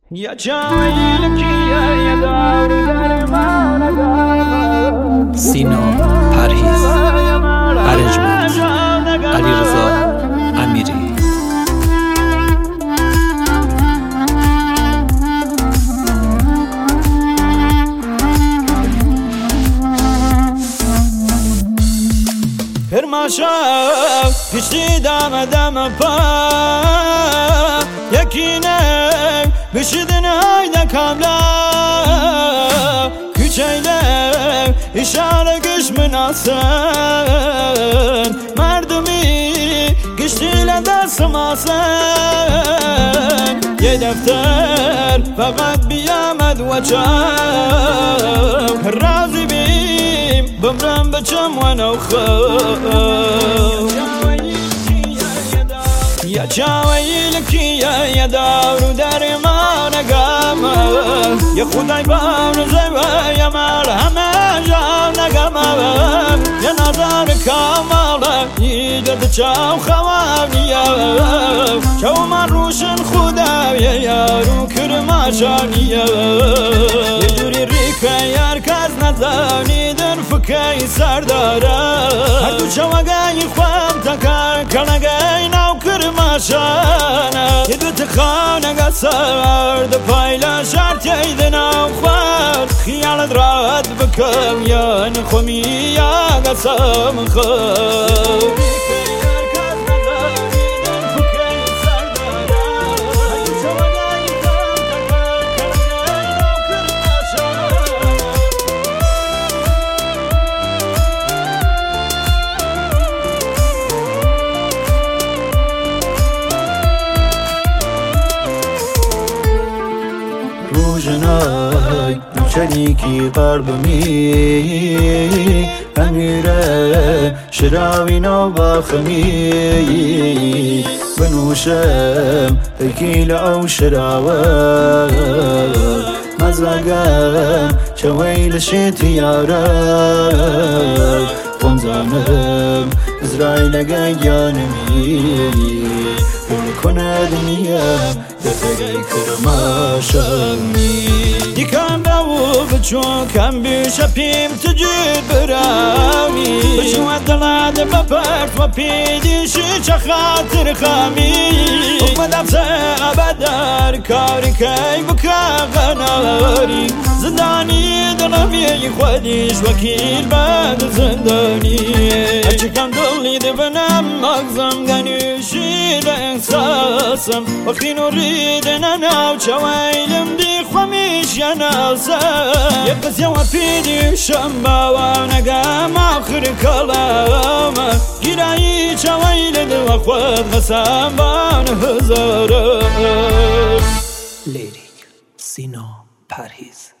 يا جايلك يا دار درمان سینا پرهیز ارنجمند علیرضا امیری. Kırmaşam geçti dama pa Yakine bişidin hayda kamla Küçeyle işare güç münasın Merdumi geçtiyle dersim asın Ye defter fakat biyamed veçam Razı bim bımrım bıçım ve navkhım Ya çavayilk ya davru dermana gama Ya khuday bavru zeva ya marhama jana gama Ya nazar kamala yigad çav khawaniya Çav maruşun khuda ya yaru kırmaşaniya Ya juri rika yar kaz nazani در فکای سردارا هر دو چوگای خوام تکار کنگای ناو کرماشانا یه دو تخانگا سرد پایلا شرطی دناو خوار خیالت راد بکم یا نخومی یا قسم خوام روزنای شریکی قربمی امیره شراوی نو باخمی بنوشم تکیل او شراوه مزاقم شویل شتیاره قنزانم ازرائیل گیانمی کنه دنیا دفری کرماشمی دیکم باو بچو کم بیشه پیم تجید برامی بچو دلاد بپرد و پیدیشی چه خاطر خامی حکم دفسه ابدار کاری که بکا غناری زندانی دلمی خودیش وکیل بعد زندانی هرچی کم دلی دبنم مغزم گنیشی احساسم وقتی نورید نناو چویلم دی خمیش یا ناسم یه قصه و پیدیشم باو نگم آخر کلام گیرایی چویل دو خود قسم بان هزارم لیریک سینا پرهیز.